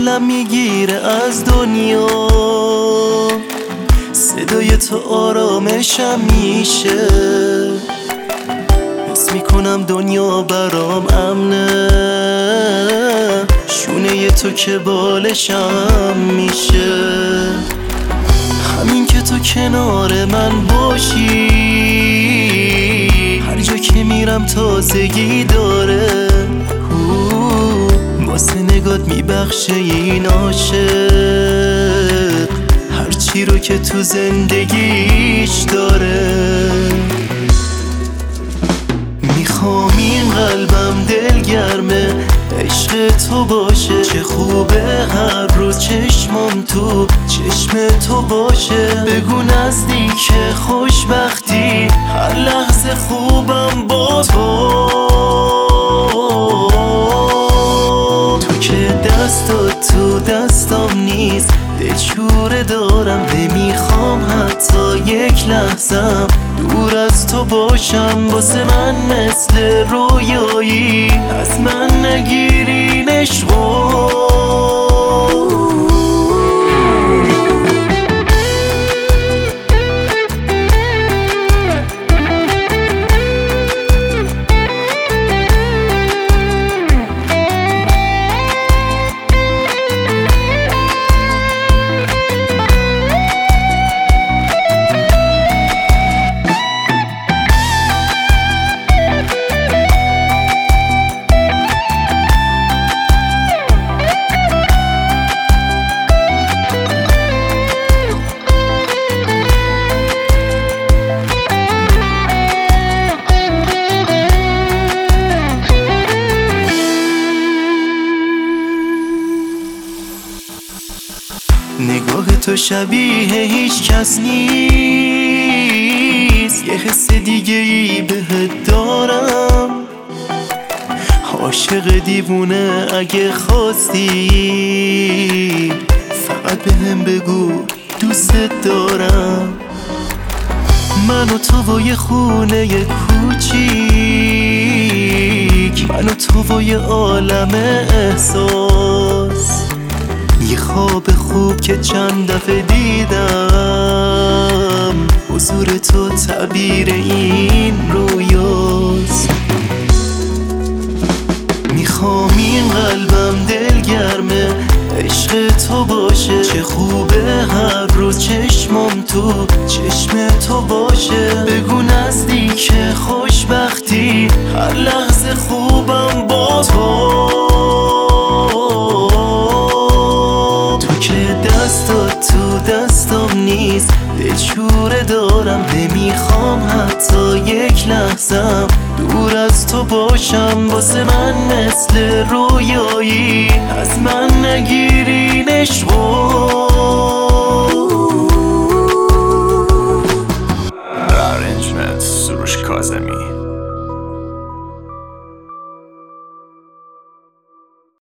دلم میگیره از دنیا، صدای تو آرامشم میشه، حس میکنم دنیا برام امنه، شونه تو که بالشم میشه. همین که تو کنار من باشی، هر جا که میرم تازگی داره، واسه نگات میبخشه این عاشق هرچی رو که تو زندگیش داره. میخوام این قلبم دلگرمه عشق تو باشه، چه خوبه هر روز چشمم تو چشم تو باشه، بگو نزدیک خوشبختی هر لحظه خوبم با تو. تو که دستات تو دستام نیست، دلشوره دارم نمیخوام حتی یک لحظم دور از تو باشم، واسه من مثل رویایی از من نگیرین عشقو. نگاه تو شبیه هیچ کس نیست، یه حس دیگه ای بهت دارم، عاشق دیوونه اگه خواستی فقط بهم بگو دوست دارم. من و تو و یه خونه کوچیک، من و تو و یه عالم احساس، یه خواب خوب که چند دفعه دیدم، حضور تو تعبیر این رویاست. میخوام این قلبم دلگرمه عشق تو باشه، چه خوبه هر روز چشمم تو چشم تو باشه، بگو نزدیک خوشبختی هر لحظه خوبم با تو. تو دستم نیست، دلشوره دارم نمیخوام حتی یک لحظم دور از تو باشم، واسه من مثل رویایی از من نگیرین